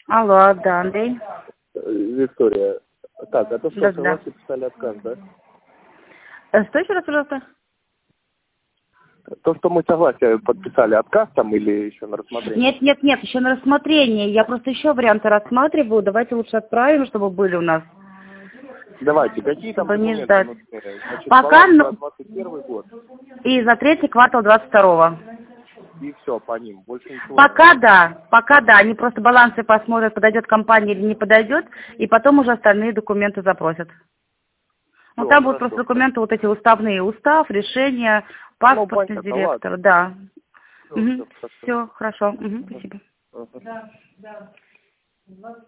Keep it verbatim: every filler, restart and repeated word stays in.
Алло, да, Андрей. Виктория. Так, а то что, Да, согласие да. писали отказ, да? Э, Что еще раз, пожалуйста? То, что мы согласие подписали, отказ там или еще на рассмотрение? Нет, нет, нет, еще на рассмотрение. Я просто еще варианты рассматриваю. Давайте лучше отправим, чтобы были у нас. Давайте, какие там Чтобы не документы ждать. нужны? Значит, Пока, баланс за ну, двадцать первый год. и за третий квартал двадцать второго. И все, по ним. Больше ничего не Пока надо. да, пока да. Они просто балансы посмотрят, подойдет компания или не подойдет, и потом уже остальные документы запросят. Ну, Все, там будут просто хорошо. документы вот эти уставные, устав, решение, Ну, паспорт из понятно, ладно. директора, да. Все, Угу. все, хорошо. Все, хорошо. Угу, спасибо. Ага.